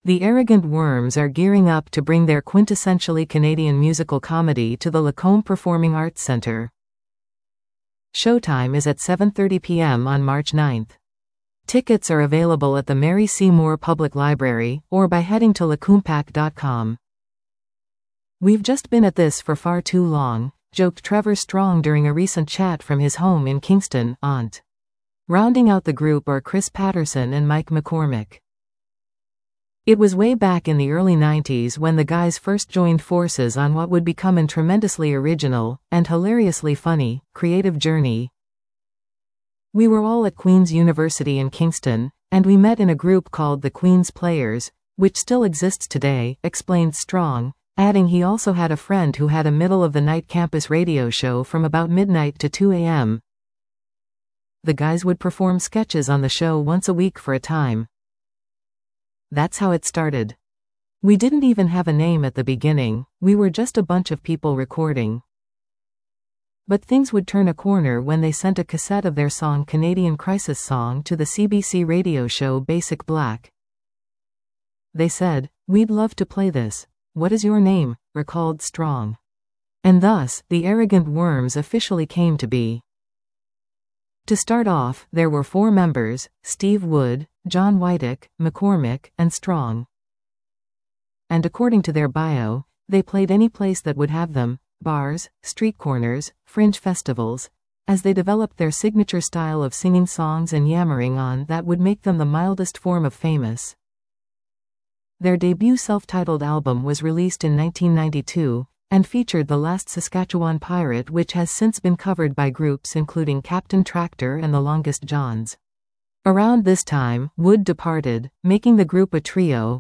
The Arrogant Worms are gearing up to bring their quintessentially Canadian musical comedy to the Lacombe Performing Arts Centre. Showtime is at 7:30 p.m. on March 9th. Tickets are available at the Mary C. Moore Public Library, or by heading to lacombepack.com. "We've just been at this for far too long," joked Trevor Strong during a recent chat from his home in Kingston, Ont. Rounding out the group are Chris Patterson and Mike McCormick. It was way back in the early 90s when the guys first joined forces on what would become a tremendously original, and hilariously funny, creative journey. "We were all at Queen's University in Kingston, and we met in a group called the Queen's Players, which still exists today," explained Strong, adding he also had a friend who had a middle-of-the-night campus radio show from about midnight to 2 a.m. The guys would perform sketches on the show once a week for a time. "That's how it started. We didn't even have a name at the beginning, we were just a bunch of people recording. But things would turn a corner when they sent a cassette of their song Canadian Crisis Song to the CBC radio show Basic Black. They said, 'We'd love to play this. What is your name?'" recalled Strong. And thus, the Arrogant Worms officially came to be. To start off, there were 4 members: Steve Wood, John Whitick, McCormick, and Strong. And according to their bio, they played any place that would have them: bars, street corners, fringe festivals, as they developed their signature style of singing songs and yammering on that would make them the mildest form of famous. Their debut self-titled album was released in 1992, and featured The Last Saskatchewan Pirate, which has since been covered by groups including Captain Tractor and The Longest Johns. Around this time, Wood departed, making the group a trio.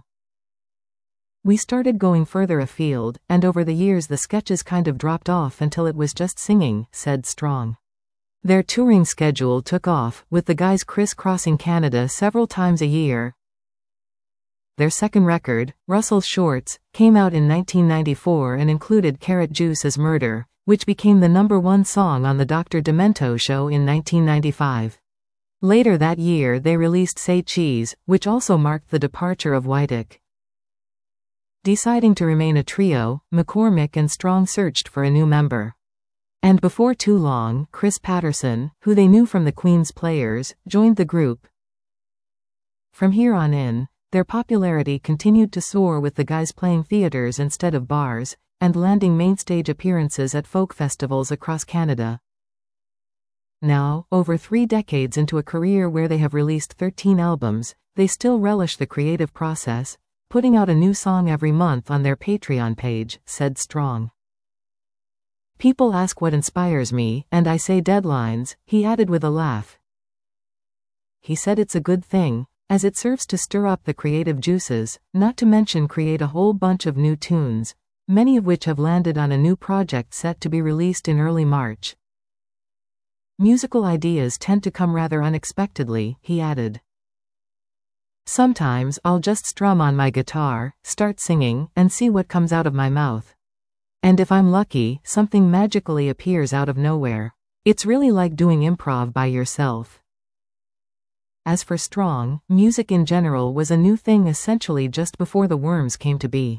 "We started going further afield, and over the years the sketches kind of dropped off until it was just singing," said Strong. Their touring schedule took off, with the guys crisscrossing Canada several times a year. Their second record, Russell Shorts, came out in 1994 and included Carrot Juice's Murder, which became the #1 song on the Dr. Demento show in 1995. Later that year they released Say Cheese, which also marked the departure of Whitick. Deciding to remain a trio, McCormick and Strong searched for a new member. And before too long, Chris Patterson, who they knew from the Queen's Players, joined the group. From here on in, their popularity continued to soar, with the guys playing theaters instead of bars, and landing mainstage appearances at folk festivals across Canada. Now, over 3 decades into a career where they have released 13 albums, they still relish the creative process, putting out a new song every month on their Patreon page, said Strong. "People ask what inspires me, and I say deadlines," he added with a laugh. He said it's a good thing, as it serves to stir up the creative juices, not to mention create a whole bunch of new tunes, many of which have landed on a new project set to be released in early March. "Musical ideas tend to come rather unexpectedly," he added. "Sometimes I'll just strum on my guitar, start singing, and see what comes out of my mouth. And if I'm lucky, something magically appears out of nowhere. It's really like doing improv by yourself." As for Strong, music in general was a new thing essentially just before the Worms came to be.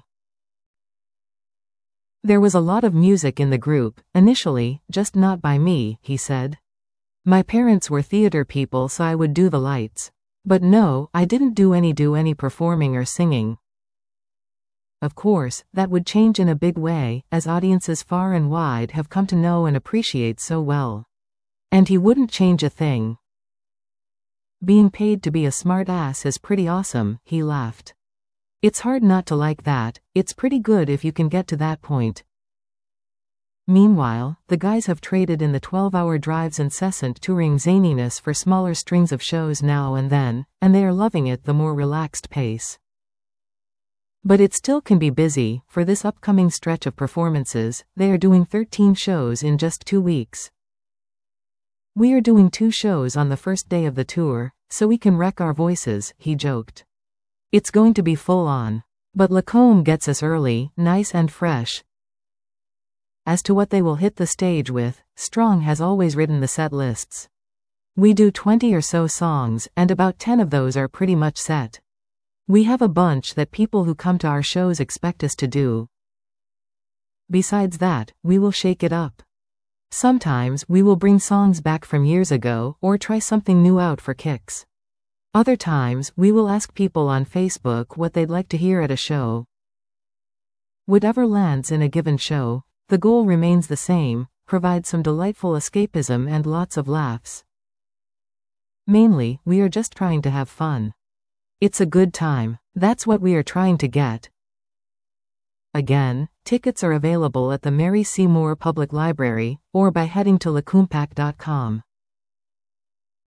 "There was a lot of music in the group, initially, just not by me," he said. "My parents were theater people, so I would do the lights. But no, I didn't do any performing or singing. Of course, that would change in a big way, as audiences far and wide have come to know and appreciate so well. And he wouldn't change a thing. Being paid to be a smart ass is pretty awesome," he laughed. "It's hard not to like that, it's pretty good if you can get to that point." Meanwhile, the guys have traded in the 12-hour drives incessant touring zaniness for smaller strings of shows now and then, and they are loving it, the more relaxed pace. But it still can be busy. For this upcoming stretch of performances, they are doing 13 shows in just 2 weeks. "We are doing 2 shows on the first day of the tour, so we can wreck our voices," he joked. "It's going to be full on. But Lacombe gets us early, nice and fresh." As to what they will hit the stage with, Strong has always written the set lists. "We do 20 or so songs, and about 10 of those are pretty much set. We have a bunch that people who come to our shows expect us to do. Besides that, we will shake it up. Sometimes we will bring songs back from years ago or try something new out for kicks. Other times we will ask people on Facebook what they'd like to hear at a show. Whatever lands in a given show, the goal remains the same: provide some delightful escapism and lots of laughs. Mainly, we are just trying to have fun. It's a good time. That's what we are trying to get. Again, tickets are available at the Mary C. Moore Public Library, or by heading to lacompak.com.